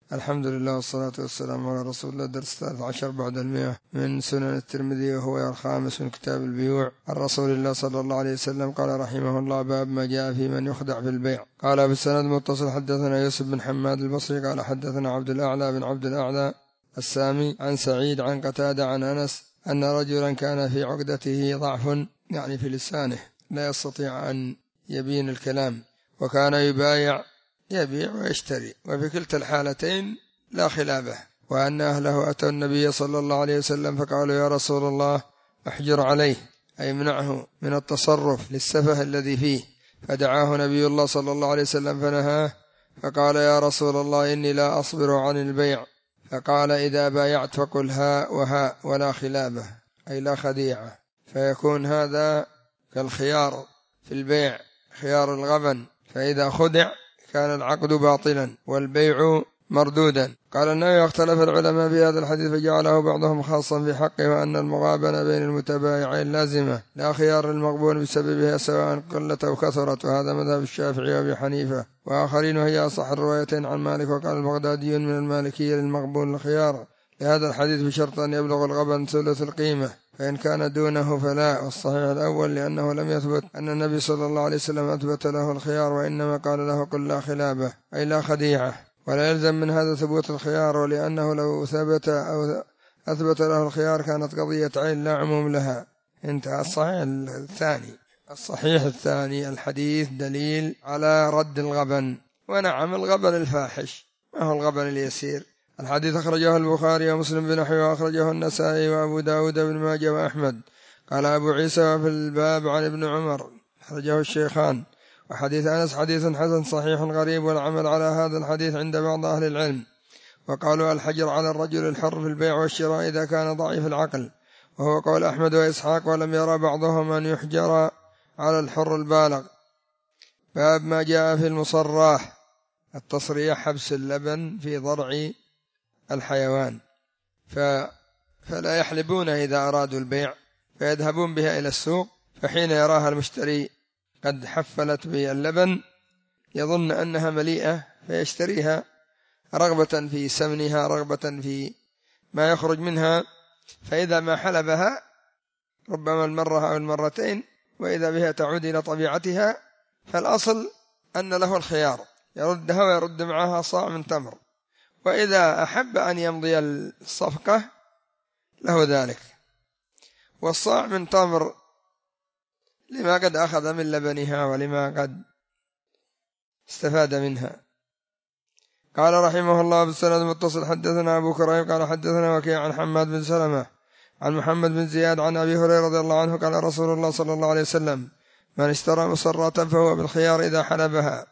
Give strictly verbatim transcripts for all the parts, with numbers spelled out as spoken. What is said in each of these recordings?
الحمد لله والصلاة والسلام على رسول الله. درس الثالث عشر بعد المئة من سنن الترمذي، وهو الخامس من كتاب البيوع. عن رسول الله صلى الله عليه وسلم قال رحمه الله: باب ما جاء في من يخدع في البيع. قال بالسند متصل: حدثنا يوسف بن حماد البصري قال حدثنا عبد الأعلى بن عبد الأعلى السامي عن سعيد عن قتادة عن أنس أن رجلا كان في عقدته ضعف، يعني في لسانه لا يستطيع أن يبين الكلام، وكان يبايع يبيع ويشتري، وفي كلتا الحالتين لا خلافه، وأن أهله أتوا النبي صلى الله عليه وسلم فقالوا: يا رسول الله احجر عليه، أي منعه من التصرف للسفه الذي فيه. فدعاه نبي الله صلى الله عليه وسلم فنهاه، فقال: يا رسول الله إني لا أصبر عن البيع. فقال: إذا بايعت فقل ها وها ولا خلافه، أي لا خديعة، فيكون هذا كالخيار في البيع، خيار الغبن، فإذا خدع كان العقد باطلا والبيع مردودا. قال النووي: اختلف العلماء في هذا الحديث فجعله بعضهم خاصا في حقه، وأن المغابنة بين المتبايعين لازمة لا خيار المقبول بسببها سواء قلت أو كثرت، وهذا مذهب الشافعي وأبي حنيفة وآخرين، وهي أصح الروايتين عن مالك. وقال البغدادي من المالكية للمقبول الخيار لهذا الحديث بشرط أن يبلغ الغبن ثلث القيمة، فإن كان دونه فلا. والصحيح الأول لأنه لم يثبت أن النبي صلى الله عليه وسلم أثبت له الخيار، وإنما قال له: قل لا خلافه، أي لا خديعة، ولا يلزم من هذا ثبوت الخيار، ولأنه لو ثبت أو أثبت له الخيار كانت قضية عين لا عموم لها. انتهى. الصحيح الثاني الصحيح الثاني الحديث دليل على رد الغبن، ونعم الغبن الفاحش، ما هو الغبن اليسير. الحديث أخرجه البخاري ومسلم بنحوه، وأخرجه النسائي وأبو داود بن ماجه وأحمد. قال أبو عيسى في الباب عن ابن عمر، أخرجه الشيخان. وحديث أنس حديث حسن صحيح غريب، والعمل على هذا الحديث عند بعض أهل العلم، وقالوا الحجر على الرجل الحر في البيع والشراء إذا كان ضعيف العقل، وهو قول أحمد وإسحاق، ولم يرى بعضهم أن يحجر على الحر البالغ. باب ما جاء في المصراح، التصريح حبس اللبن في ضرع الحيوان، فلا يحلبون إذا أرادوا البيع، فيذهبون بها إلى السوق، فحين يراها المشتري قد حفلت باللبن يظن أنها مليئة فيشتريها رغبة في سمنها، رغبة في ما يخرج منها، فإذا ما حلبها ربما المرة أو المرتين وإذا بها تعود إلى طبيعتها، فالأصل أن له الخيار، يردها ويرد معها صاع من تمر، وإذا أحب أن يمضي الصفقة له ذلك. والصاع من تمر لما قد أخذ من لبنها ولما قد استفاد منها. قال رحمه الله بالسند المتصل: حدثنا أبو كريم قال حدثنا وكيع عن حماد بن سلمة عن محمد بن زياد عن أبي هريرة رضي الله عنه قال رسول الله صلى الله عليه وسلم: من اشترى مصرة فهو بالخيار إذا حلبها،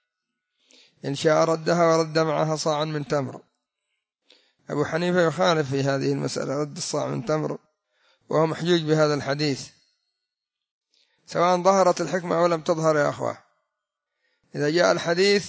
إن شاء ردها ورد معها صاعا من تمر. أبو حنيفة يخالف في هذه المسألة، رد الصاع من تمر، وهو محجوج بهذا الحديث سواء ظهرت الحكمة أو لم تظهر يا أخوة. إذا جاء الحديث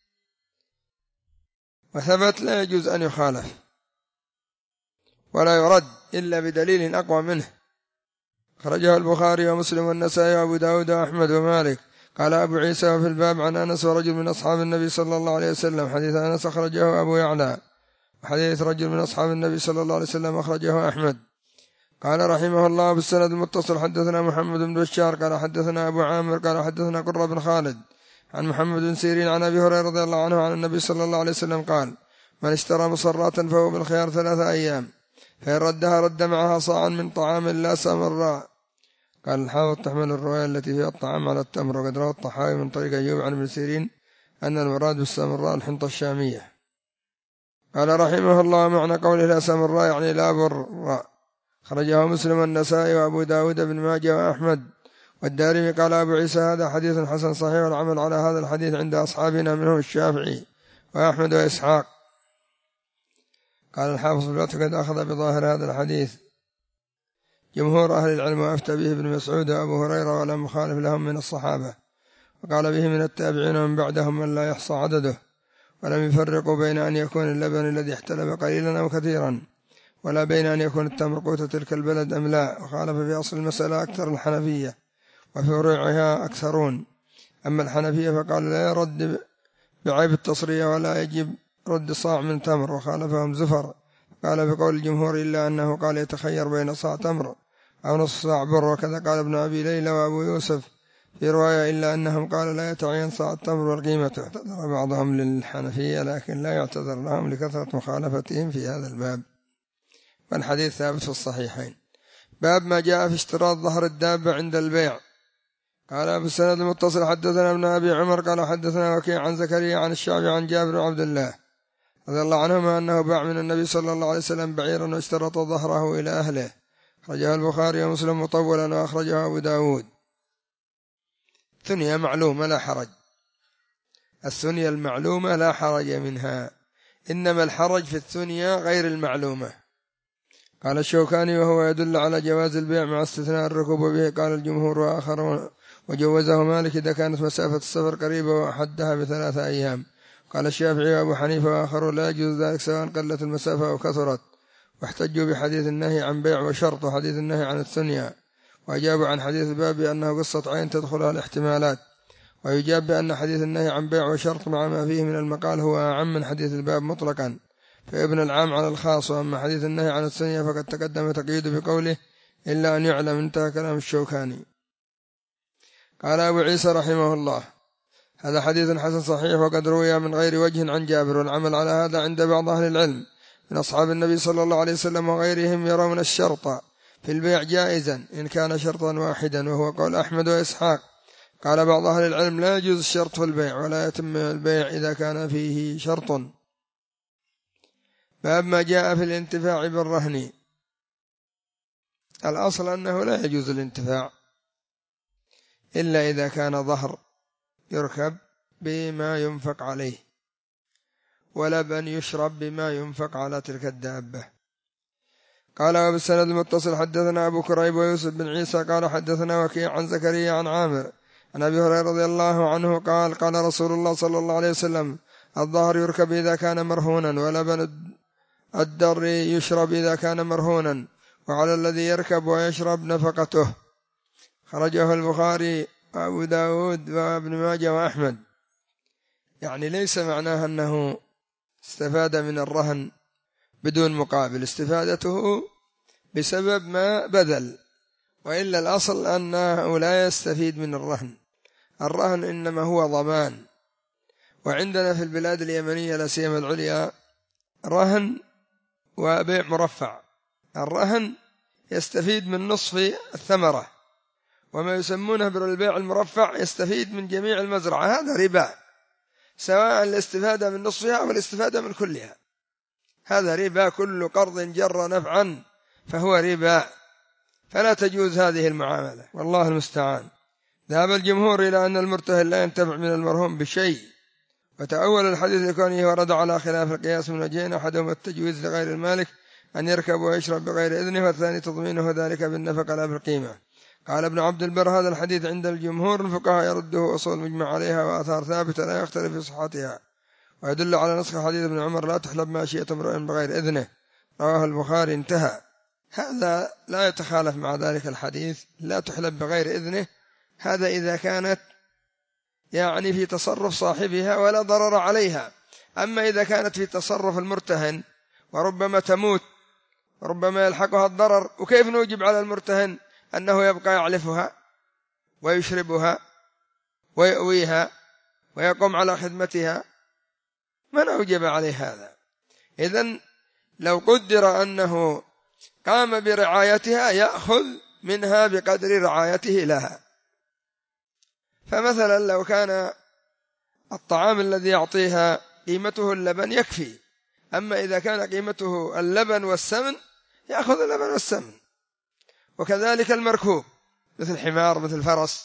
وثبت لا يجوز أن يخالف ولا يرد إلا بدليل أقوى منه. خرجه البخاري ومسلم والنسائي وأبو داود وأحمد ومالك. قال أبو عيسى في الباب عن أنس ورجل من أصحاب النبي صلى الله عليه وسلم. حديث أنس أخرجه أبو يعلى، وحديث رجل من أصحاب النبي صلى الله عليه وسلم أخرجه أحمد. قال رحمه الله بالسند المتصل: حدثنا محمد بن بشار قال حدثنا أبو عامر قال حدثنا قرة بن خالد عن محمد بن سيرين عن أبي هريرة رضي الله عنه عن النبي صلى الله عليه وسلم قال: من اشترى مصرات فهو بالخيار ثلاثة أيام، فإن ردها رد معها صاعا من طعام لا سمراء. قال الحافظ: تحمل الرواية التي فيها الطعام على التمر. وقد روى الطحاوي من طريق أيوب عن ابن سيرين أن المراد بالسمراء الحنطة الشامية. قال رحمه الله: معنى قوله لا سمراء يعني لا برا. خرجه مسلم والنسائي وأبو داود بن ماجه وأحمد والدارمي. قال أبو عيسى: هذا حديث حسن صحيح، والعمل على هذا الحديث عند أصحابنا منهم الشافعي وأحمد وإسحاق. قال الحافظ في الفتح: قد أخذ بظاهر هذا الحديث جمهور أهل العلم، وأفتى به ابن مسعود وأبو هريرة ولم مخالف لهم من الصحابة، وقال به من التابعين ومن بعدهم من لا يحصى عدده، ولم يفرقوا بين أن يكون اللبن الذي احتلب قليلا أو كثيرا، ولا بين أن يكون التمر قوت تلك البلد أم لا. وخالف في أصل المسألة أكثر الحنفية، وفي فروعها أكثرون. أما الحنفية فقالوا لا يرد بعيب التصرية ولا يجب رد صاع من تمر، وخالفهم زفر قال بقول الجمهور إلا أنه قال يتخير بين صاع تمر أو نصف صاع بر، وكذا قال ابن أبي ليلى وأبو يوسف في رواية إلا أنهم قالوا لا يتعين صاع التمر والقيمة. اعتذر بعضهم للحنفية لكن لا يعتذر لهم لكثرة مخالفتهم في هذا الباب، والحديث ثابت في الصحيحين. باب ما جاء في اشتراط ظهر الدابة عند البيع. قال أبو السند المتصل حدثنا ابن أبي عمر قال حدثنا وكيع عن زكريا عن الشعبي عن جابر بن عبد الله رضي الله عنهما أنه باع من النبي صلى الله عليه وسلم بعيرا واشترط ظهره إلى أهله. أخرجه البخاري ومسلم مطولا وأخرجه أبو داود. ثنية معلومة لا حرج، الثنية المعلومة لا حرج منها، إنما الحرج في الثنية غير المعلومة. قال الشوكاني وهو يدل على جواز البيع مع استثناء الركوب به. قال الجمهور وآخرون وجوزه مالك إذا كانت مسافة السفر قريبة وحدها بثلاثة أيام. قال الشافعي وأبو حنيفة وآخرون لا يجوز ذلك سواء قلت المسافة أو كثرت، واحتجوا بحديث النهي عن بيع وشرط وحديث النهي عن الثنية، وأجابوا عن حديث الباب بأنه قصة عين تدخلها الاحتمالات، ويجاب بأن حديث النهي عن بيع وشرط مع ما فيه من المقال هو أعم من حديث الباب مطلقا، فابن العام على الخاص. وأما حديث النهي عن الثنية فقد تقدم تقييده بقوله إلا أن يعلم، انتهى كلام الشوكاني. قال أبو عيسى رحمه الله هذا حديث حسن صحيح وقد روي من غير وجه عن جابر، والعمل على هذا عند بعض أهل العلم من أصحاب النبي صلى الله عليه وسلم وغيرهم يرون الشرط في البيع جائزا إن كان شرطا واحدا، وهو قول أحمد وإسحاق. قال بعض أهل العلم لا يجوز الشرط في البيع ولا يتم البيع إذا كان فيه شرط. باب ما جاء في الانتفاع بالرهن. الأصل أنه لا يجوز الانتفاع إلا إذا كان ظهر يركب بما ينفق عليه، ولبن يشرب بما ينفق على تلك الدابة. قال أبو السند المتصل حدثنا أبو كريب ويوسف بن عيسى قال حدثنا وكيع عن زكريا عن عامر عن أبي هريرة رضي الله عنه قال قال رسول الله صلى الله عليه وسلم الظهر يركب إذا كان مرهونا، ولبن الدر يشرب إذا كان مرهونا، وعلى الذي يركب ويشرب نفقته. خرجه البخاري وأبو داود وابن ماجه وأحمد. يعني ليس معناه أنه استفاد من الرهن بدون مقابل، استفادته بسبب ما بذل، وإلا الأصل أنه لا يستفيد من الرهن. الرهن إنما هو ضمان، وعندنا في البلاد اليمنية لا سيما العليا رهن وبيع مرفع. الرهن يستفيد من نصف الثمرة، وما يسمونه بالبيع المرفع يستفيد من جميع المزرعة. هذا ربا، سواء الاستفادة من نصفها أو الاستفادة من كلها، هذا ربا. كل قرض جر نفعا فهو ربا، فلا تجوز هذه المعاملة، والله المستعان. ذهب الجمهور إلى أن المرتهن لا ينتفع من المرهون بشيء، وتأول الحديث لكونه ورد على خلاف القياس من وجهين، أحدهما التجويز لغير المالك أن يركب ويشرب بغير إذنه، والثاني تضمينه ذلك بالنفقة لا بالقيمة. قال ابن عبد البر هذا الحديث عند الجمهور الفقهاء يرده أصول مجمع عليها وآثار ثابتة لا يختلف في صحتها، ويدل على نسخ حديث ابن عمر لا تحلب ماشية امرئ بغير إذنه، رواه البخاري انتهى. هذا لا يتخالف مع ذلك الحديث لا تحلب بغير إذنه، هذا إذا كانت يعني في تصرف صاحبها ولا ضرر عليها. أما إذا كانت في تصرف المرتهن وربما تموت وربما يلحقها الضرر، وكيف نوجب على المرتهن أنه يبقى يعلفها ويشربها ويؤويها ويقوم على خدمتها؟ من أوجب عليه هذا؟ إذن لو قدر أنه قام برعايتها يأخذ منها بقدر رعايته لها. فمثلا لو كان الطعام الذي يعطيها قيمته اللبن يكفي، أما إذا كان قيمته اللبن والسمن يأخذ اللبن والسمن. وكذلك المركوب مثل حمار مثل فرس،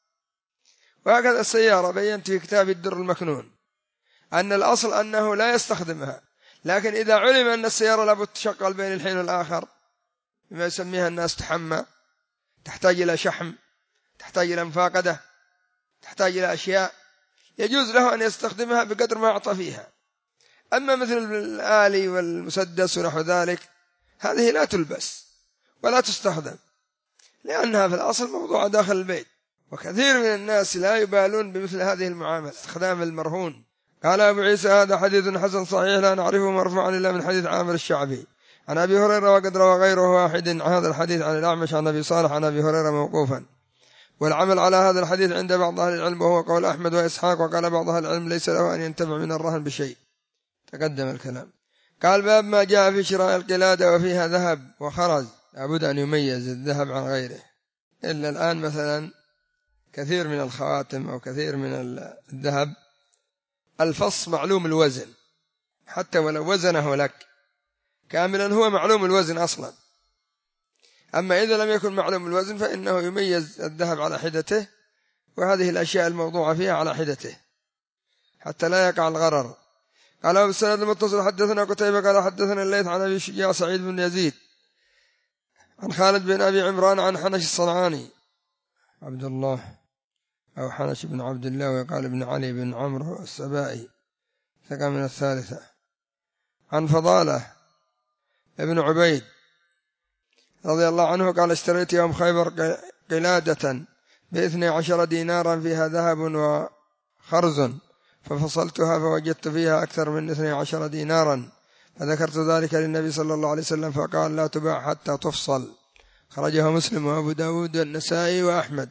وهكذا السيارة. بينت في كتاب الدر المكنون أن الأصل أنه لا يستخدمها، لكن إذا علم أن السيارة لابد تشغل بين الحين والآخر بما يسميها الناس تحمى، تحتاج إلى شحم، تحتاج إلى مفاقدة، تحتاج إلى أشياء، يجوز له أن يستخدمها بقدر ما أعطى فيها. أما مثل الآلي والمسدس ونحو ذلك هذه لا تلبس ولا تستخدم، لأنها في الأصل موضوع داخل البيت. وكثير من الناس لا يبالون بمثل هذه المعاملة، استخدام المرهون قال أبو عيسى هذا حديث حسن صحيح لا نعرفه مرفوعا إلا من حديث عامر الشعبي عن أبي هريرة، وقد روى غيره واحد هذا الحديث عن الأعمش عن أبي صالح عن أبي هريرة موقوفا. والعمل على هذا الحديث عند بعض أهل العلم وهو قول أحمد وإسحاق، وقال بعض أهل العلم ليس له أن ينتفع من الرهن بشيء. تقدم الكلام. قال باب ما جاء في شراء القلادة وفيها ذهب وخرز. لابد أن يميز الذهب عن غيره. إلا الآن مثلا كثير من الخواتم أو كثير من الذهب الفص معلوم الوزن، حتى ولو وزنه لك كاملا هو معلوم الوزن أصلا. أما إذا لم يكن معلوم الوزن فإنه يميز الذهب على حدته، وهذه الأشياء الموضوعة فيها على حدته حتى لا يقع الغرر. قال أبو السند المتصل حدثنا قتيبة قال حدثنا الليث عن أبي شجاع سعيد بن يزيد عن خالد بن أبي عمران عن حنش الصنعاني عبد الله أو حنش بن عبد الله، وقال ابن علي بن عمرو السبائي ثقة من الثالثة، عن فضالة ابن عبيد رضي الله عنه قال اشتريت يوم خيبر قلادة باثني عشر دينارا فيها ذهب وخرز، ففصلتها فوجدت فيها أكثر من اثني عشر دينارا، فذكرت ذلك للنبي صلى الله عليه وسلم فقال لا تباع حتى تفصل. خرجه مسلم وأبو داود والنسائي وأحمد،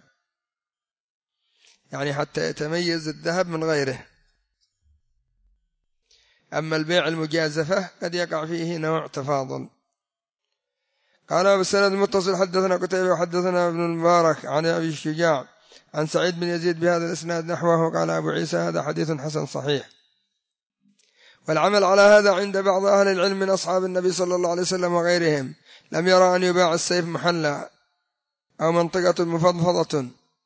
يعني حتى يتميز الذهب من غيره. أما البيع المجازفة قد يقع فيه نوع تفاضل. قال أبو السند المتصل حدثنا قتيبة وحدثنا ابن المبارك عن أبي الشجاع عن سعيد بن يزيد بهذا الإسناد نحوه. قال أبو عيسى هذا حديث حسن صحيح. والعمل على هذا عند بعض أهل العلم من أصحاب النبي صلى الله عليه وسلم وغيرهم، لم يرى أن يباع السيف محلا أو منطقة مفضفضة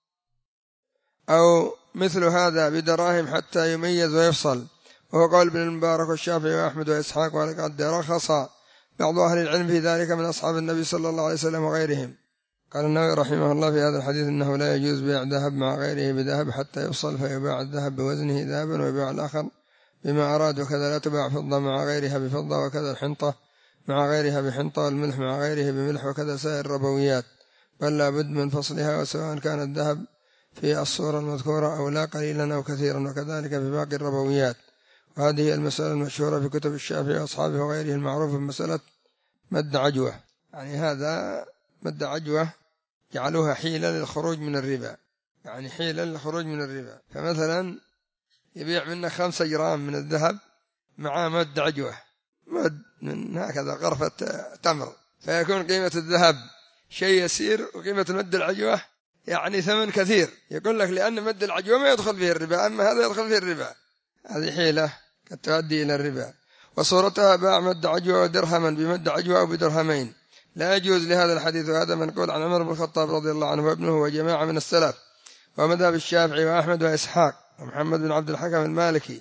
أو مثل هذا بدراهم حتى يميز ويفصل، وهو قول ابن المبارك والشافعي وأحمد وإسحاق، ولقد رخص بعض أهل العلم في ذلك من أصحاب النبي صلى الله عليه وسلم وغيرهم. قال النووي رحمه الله في هذا الحديث إنه لا يجوز بيع ذهب مع غيره بذهب حتى يفصل، فيباع الذهب بوزنه ذهبا ويباع الآخر بما أراد، وكذا لا تباع فضة مع غيرها بفضة، وكذا الحنطة مع غيرها بحنطة، والملح مع غيره بملح، وكذا سائر الربويات، بل لا بد من فصلها، وسواء كان الذهب في الصورة المذكورة أو لا قليلا أو كثيرا، وكذلك في باقي الربويات. وهذه المسألة المشهورة في كتب الشافعي وأصحابه وغيره المعروفة بمسألة مد عجوة، يعني هذا مد عجوة جعلوها حيلة للخروج من الربا، يعني حيلة للخروج من الربا. فمثلا يبيع منك خمسة جرام من الذهب مع مد عجوة، مد من هكذا غرفة تمر، فيكون قيمة الذهب شيء يسير وقيمة مد العجوة يعني ثمن كثير. يقول لك لأن مد العجوة ما يدخل فيه الربا، أما هذا يدخل فيه الربا. هذه حيلة قد تؤدي إلى الربا. وصورتها باع مد عجوة ودرهما بمد عجوة أو بدرهمين، لا يجوز لهذا الحديث. وهذا منقول عن عمر بن الخطاب رضي الله عنه وابنه وجماعة من السلف، ومذهب الشافعي وأحمد وإسحاق ومحمد بن عبد الحكم المالكي.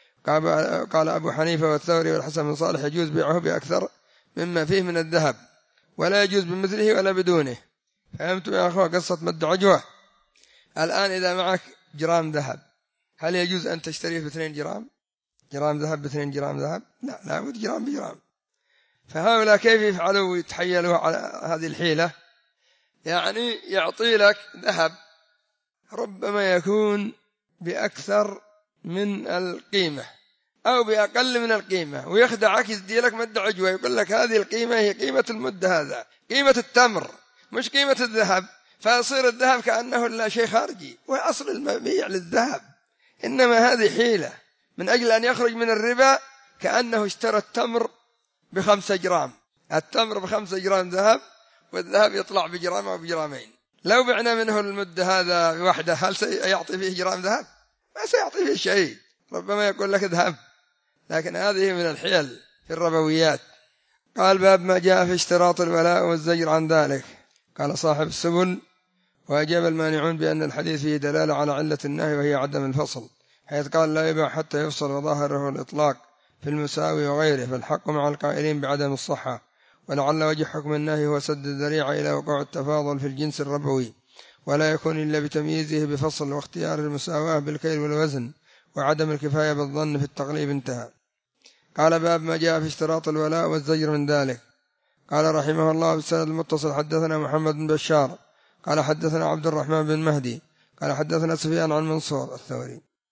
قال أبو حنيفة والثوري والحسن بن صالح يجوز بيعه بأكثر مما فيه من الذهب، ولا يجوز بمثله ولا بدونه. فهمتم يا أخوة قصة مد عجوة؟ الآن إذا معك جرام ذهب، هل يجوز أن تشتريه باثنين جرام؟ جرام ذهب باثنين جرام ذهب؟ لا، لا بد جرام بجرام. فهؤلاء كيف يفعلوا ويتحيلوا على هذه الحيلة؟ يعني يعطي لك ذهب ربما يكون بأكثر من القيمة أو بأقل من القيمة، ويخدعك يدي لك مد عجوة، يقول لك هذه القيمة هي قيمة المد، هذا قيمة التمر مش قيمة الذهب، فيصير الذهب كأنه لا شيء خارجي، وأصل المبيع للذهب. إنما هذه حيلة من أجل أن يخرج من الربا، كأنه اشترى التمر بخمسة جرام، التمر بخمسة جرام ذهب، والذهب يطلع بجرام أو بجرامين. لو بعنا منه المد هذا وحده هل سيعطي فيه جرام ذهب؟ ما سيعطي فيه شيء، ربما يقول لك ذهب. لكن هذه من الحيل في الربويات. قال باب ما جاء في اشتراط الولاء والزجر عن ذلك. قال صاحب السبل وأجاب المانعون بأن الحديث فيه دلالة على علة النهي وهي عدم الفصل، حيث قال لا يباع حتى يفصل، وظاهره الإطلاق في المساوي وغيره، فالحق مع القائلين بعدم الصحة، ولعل وجه حكم النهي هو سد الذريعة إلى وقوع التفاضل في الجنس الربوي، ولا يكون إلا بتمييزه بفصل واختيار المساواة بالكيل والوزن، وعدم الكفاية بالظن في التقليب. انتهى. قال باب ما جاء في اشتراط الولاء والزجر من ذلك. قال رحمه الله بالسند المتصل حدثنا محمد بن بشار قال حدثنا عبد الرحمن بن مهدي قال حدثنا سفيان عن منصور الثوري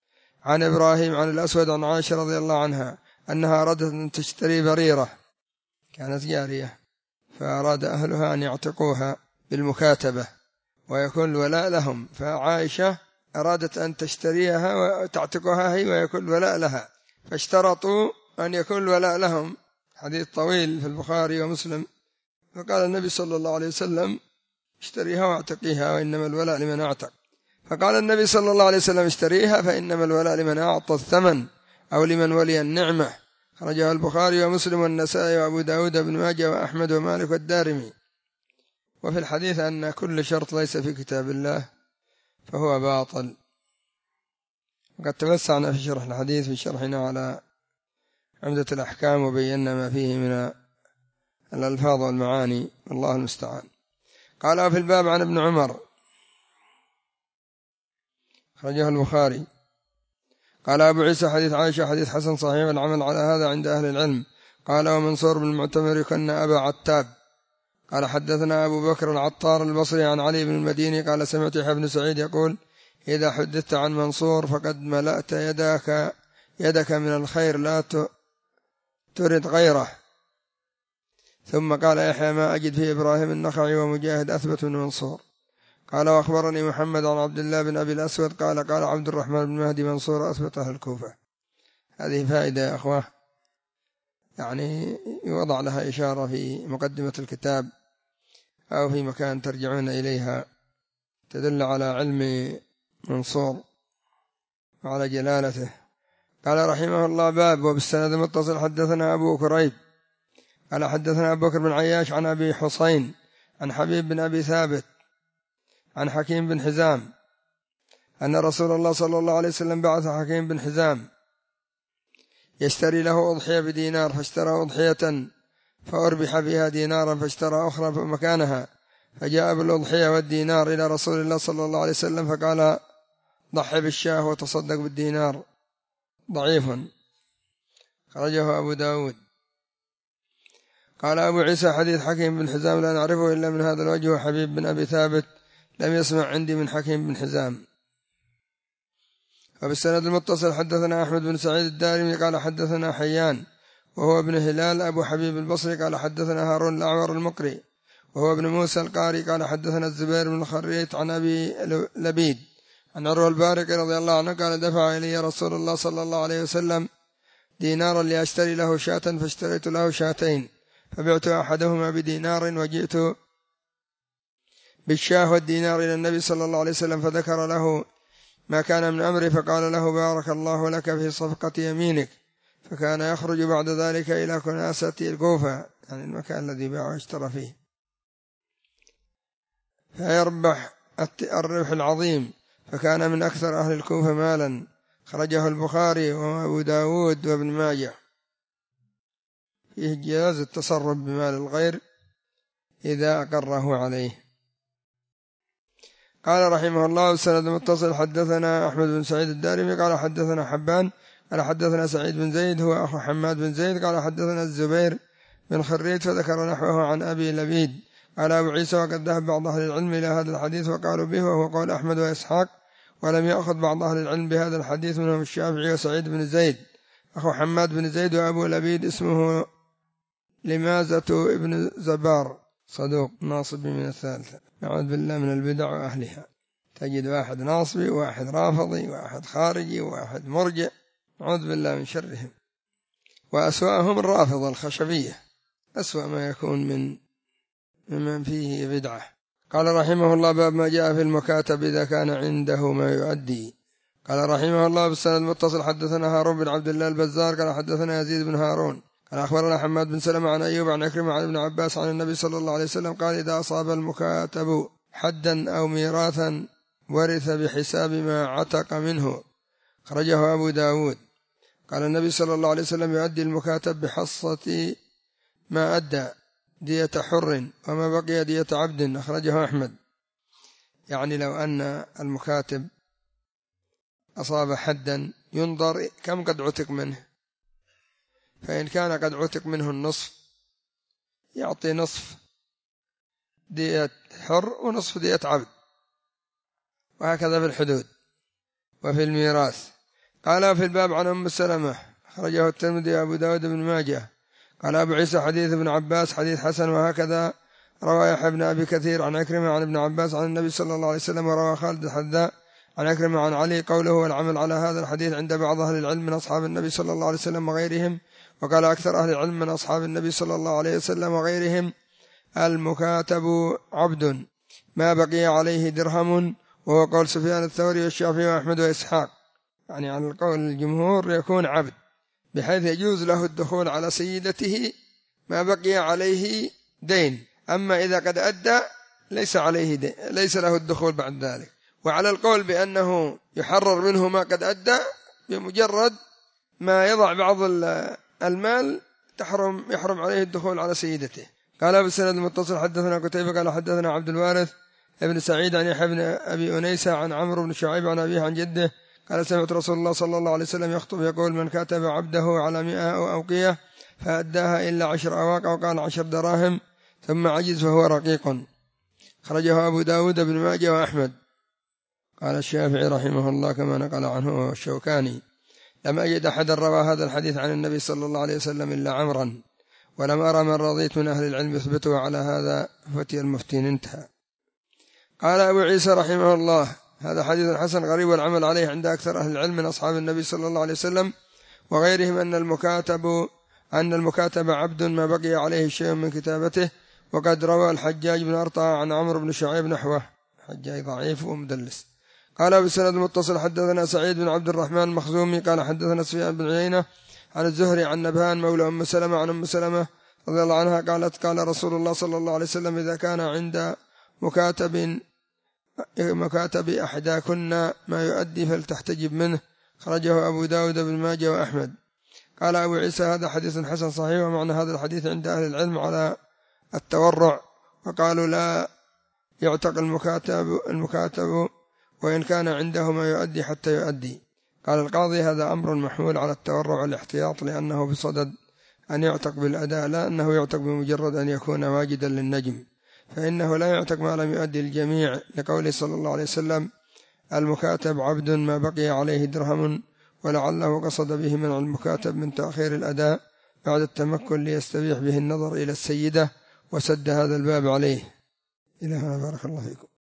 عن إبراهيم عن الأسود عن عائشة رضي الله عنها أنها أرادت أن تشتري بريرة، كانت جارية، فأراد أهلها أن يعتقوها بالمكاتبة ويكون الولاء لهم، فعائشة أرادت أن تشتريها وتعتقها هي ويكون الولاء لها، فاشترطوا أن يكون الولاء لهم. حديث طويل في البخاري ومسلم. فقال النبي صلى الله عليه وسلم اشتريها واعتقيها وإنما الولاء لمن أعتق. فقال النبي صلى الله عليه وسلم اشتريها فإنما الولاء لمن أعطى الثمن أو لمن ولي النعمة. خرجه البخاري ومسلم والنسائي وأبو داود بن ماجه وأحمد ومالك والدارمي. وفي الحديث أن كل شرط ليس في كتاب الله فهو باطل. وقد توسعنا في شرح الحديث في شرحنا على عمدة الأحكام وبينا ما فيه من الألفاظ والمعاني، والله المستعان. قال في الباب عن ابن عمر، خرجه البخاري. قال أبو عيسى حديث عائشة حديث حسن صحيح، العمل على هذا عند أهل العلم. قال ومنصور بن المعتمر كنا أبا عتاب. قال حدثنا أبو بكر العطار البصري عن علي بن المديني قال سمعت يحيى بن سعيد يقول إذا حدثت عن منصور فقد ملأت يدك يدك من الخير لا ترد غيره. ثم قال يحيى ما أجد في إبراهيم النخعي ومجاهد أثبت من منصور. قال وأخبرني محمد عن عبد الله بن أبي الأسود قال قال عبد الرحمن بن مهدي منصور أثبت أهل الكوفة. هذه فائدة يا أخوة، يعني يوضع لها إشارة في مقدمة الكتاب أو في مكان ترجعون إليها، تدل على علم منصور وعلى جلالته. قال رحمه الله باب وبالسند المتصل حدثنا أبو كريب قال حدثنا أبو بكر بن عياش عن أبي حسين عن حبيب بن أبي ثابت عن حكيم بن حزام أن رسول الله صلى الله عليه وسلم بعث حكيم بن حزام يشتري له أضحية بدينار، فاشترى أضحية فأربح بها دينارا فاشترى أخرى مكانها، فجاء بالأضحية والدينار إلى رسول الله صلى الله عليه وسلم فقال ضحي بالشاه وتصدق بالدينار. ضعيف، خرجه أبو داود. قال أبو عيسى حديث حكيم بن حزام لا نعرفه إلا من هذا الوجه، وحبيب بن أبي ثابت لم يسمع عندي من حكيم بن حزام. وبالسند المتصل حدثنا أحمد بن سعيد الدارمي قال حدثنا حيان وهو ابن هلال أبو حبيب البصري قال حدثنا هارون الأعور المقري وهو ابن موسى القاري قال حدثنا الزبير بن الخريت عن أبي لبيد عن عروة البارقي رضي الله عنه قال دفع إلي رسول الله صلى الله عليه وسلم دينارا لأشتري له شاة فاشتريت له شاتين فبعت أحدهما بدينار وجئت بالشاه والدينار إلى النبي صلى الله عليه وسلم فذكر له ما كان من أمري فقال له بارك الله لك في صفقة يمينك، فكان يخرج بعد ذلك إلى كناسة الكوفة يعني المكان الذي باع واشترى فيه فيربح الربح العظيم، فكان من أكثر أهل الكوفة مالا. خرجه البخاري وأبو داود وابن ماجه. فيه جواز التصرف بمال الغير إذا أقره عليه. قال رحمه الله السند المتصل حدثنا أحمد بن سعيد الدارمي قال حدثنا حبان قال حدثنا سعيد بن زيد هو أخو حماد بن زيد قال حدثنا الزبير بن خريت فذكر نحوه عن أبي لبيد. قال أبو عيسى وقد ذهب بعض أهل العلم إلى هذا الحديث وقالوا به وهو قول أحمد وإسحاق، ولم يأخذ بعض أهل العلم بهذا الحديث منهم الشافعي وسعيد بن زيد أخو حماد بن زيد. وأبو لبيد اسمه لمازة ابن زبار صدوق ناصبي من الثالثة. نعوذ بالله من البدع وأهلها، تجد واحد ناصبي وواحد رافضي وواحد خارجي وواحد مرجع، نعوذ بالله من شرهم. وأسوأهم الرافضة الخشبية، أسوأ ما يكون من ممن فيه بدعة. قال رحمه الله باب ما جاء في المكاتب إذا كان عنده ما يؤدي. قال رحمه الله بالسند المتصل حدثنا هارون بن عبد الله البزار قال حدثنا يزيد بن هارون قال أخبرنا حماد بن سلمة عن أيوب عن عكرمة عن ابن عباس عن النبي صلى الله عليه وسلم قال إذا أصاب المكاتب حدا أو ميراثا ورث بحساب ما عتق منه. خرجه أبو داود. قال النبي صلى الله عليه وسلم يؤدي المكاتب بحصة ما أدى دية حر وما بقي دية عبد. أخرجه أحمد. يعني لو أن المكاتب أصاب حدا ينظر كم قد عتق منه، فإن كان قد عتق منه النصف يعطي نصف دية حر ونصف دية عبد، وهكذا في الحدود. وفي الميراث قال في الباب عن أم سلمة خرجه الترمذي وأبو داود بن ماجه. قال أبو عيسى حديث ابن عباس حديث حسن. وهكذا روى يحيى بن أبي كثير عن عكرمة عن ابن عباس عن النبي صلى الله عليه وسلم. وروى خالد الحذاء عن عكرمة عن علي قوله والعمل على هذا الحديث عند بعض أهل العلم من أصحاب النبي صلى الله عليه وسلم وغيرهم. وقال أكثر أهل العلم من أصحاب النبي صلى الله عليه وسلم وغيرهم المكاتب عبد ما بقي عليه درهم، وهو قول سفيان الثوري والشافعي وأحمد وإسحاق، يعني على القول الجمهور يكون عبد بحيث يجوز له الدخول على سيدته ما بقي عليه دين، أما إذا قد أدى ليس عليه دين، ليس له الدخول بعد ذلك. وعلى القول بأنه يحرر منه ما قد أدى بمجرد ما يضع بعض المال تحرم يحرم عليه الدخول على سيدته. قال بالسند المتصل حدثنا قتيبة قال حدثنا عبد الوارث ابن سعيد عن يحيى بن أبي أنيسة عن عمرو بن شعيب عن أبيه عن جده قال سمعت رسول الله صلى الله عليه وسلم يخطب يقول من كاتب عبده على مئة أو أوقية فأداها إلا عشر أواق أو قال عشر دراهم ثم عجز فهو رقيق. خرجه أبو داود بن ماجه وأحمد. قال الشافعي رحمه الله كما نقل عنه الشوكاني لم أجد أحدا روى هذا الحديث عن النبي صلى الله عليه وسلم إلا عمرا، ولم أرى من رضيت من أهل العلم يثبته على هذا فتي المفتين. انتهى. قال أبو عيسى رحمه الله هذا حديث حسن غريب والعمل عليه عند أكثر أهل العلم من أصحاب النبي صلى الله عليه وسلم وغيرهم أن المكاتب أن المكاتب عبد ما بقي عليه شيء من كتابته. وقد روى الحجاج بن أرطى عن عمرو بن شعيب نحوه، حجاج ضعيف ومدلس. قال بسند المتصل حدثنا سعيد بن عبد الرحمن المخزومي قال حدثنا سفيان بن عيينة عن الزهري عن نبهان مولى أم سلمة عن أم سلمة رضي الله عنها قالت قال رسول الله صلى الله عليه وسلم إذا كان عند مكاتب مكاتب أحداكن ما يؤدي فلتحتجب منه. خرجه أبو داود بن ماجه وأحمد. قال أبو عيسى هذا حديث حسن صحيح، ومعنى هذا الحديث عند أهل العلم على التورع، وقالوا لا يعتق المكاتب المكاتب وإن كان عنده ما يؤدي حتى يؤدي. قال القاضي هذا أمر محمول على التورع والاحتياط لأنه بصدد أن يعتق بالأداء، لا أنه يعتق بمجرد أن يكون واجدا للنجم، فإنه لا يعتق ما لم يؤدي الجميع لقوله صلى الله عليه وسلم المكاتب عبد ما بقي عليه درهم، ولعله قصد به منع المكاتب من تأخير الأداء بعد التمكن ليستبيح به النظر إلى السيدة وسد هذا الباب عليه. إلى هنا بارك الله فيكم.